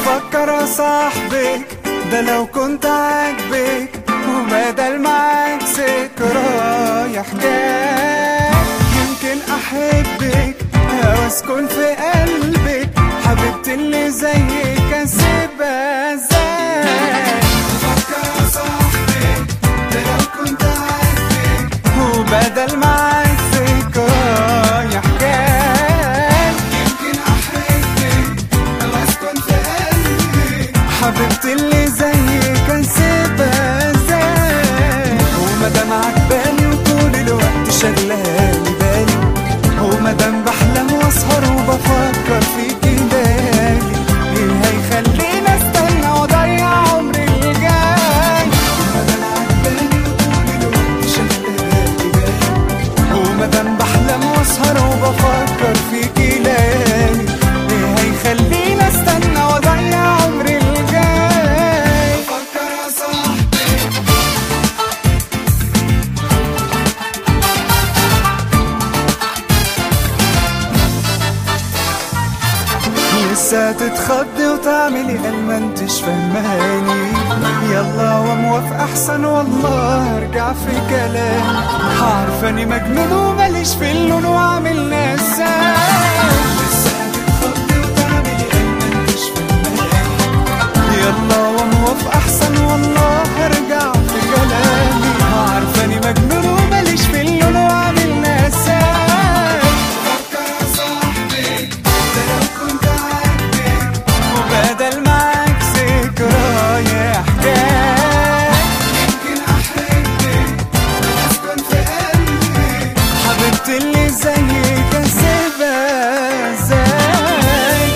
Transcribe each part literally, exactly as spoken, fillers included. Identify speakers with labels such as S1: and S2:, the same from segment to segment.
S1: بفكر يا صاحبي ده لو كنت عاجبك، وبدل معاك ذكرايا حكاية، يمكن احبك او اسكن في قلبك، حبيبتي اللي زيك اسيبها ازاي. بفكر يا صاحبي ده لو كنت عاجبك، وبدل معاك ذكرايا حكاية، يمكن احبك او اسكن في قلبك، حبيبتي اللي زيك اسيبها ازاي. ومادام عجباني وطول الوقت شغلالي بالي، ومادام بحلم واسهر وبفكر فيكي ليالي، ايه هيخليني استنى واضيع عمري الجاي. ومادام عجباني وطول الوقت شغلالي بالي، ومادام بحلم واسهر وبفكر فيكي ليالي، ايه هيخليني استنى واضيع عمري الجاي. فكر يا صاحبي لسه تتخضي وتعملي قال ما انتش فهماني، يلا وموافق احسن والله ارجع في كلامي، عارفاني مجنون وماليش في اللون وعامل نسان. لسه تتخضي وتعملي قال ما انتش فهماني، يلا وموافق احسن والله ارجع في كلامي، عارفاني مجنون وماليش في اللون وعامل نسان. فكر يا صاحبي ده لو كنت بدل معاك ذكرايا حكاية، يمكن احبك واسكن في قلبك، حبيبتي اللي زيك اسيبها ازاي.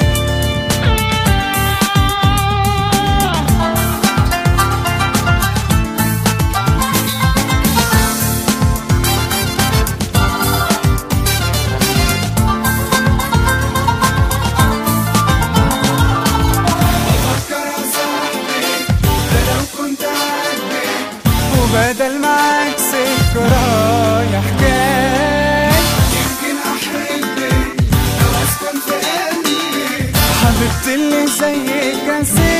S1: وبدل معاك ذكرايا حكاية، يمكن احبك او اسكن في قلبك، حبيبتي اللي زيك اسيبها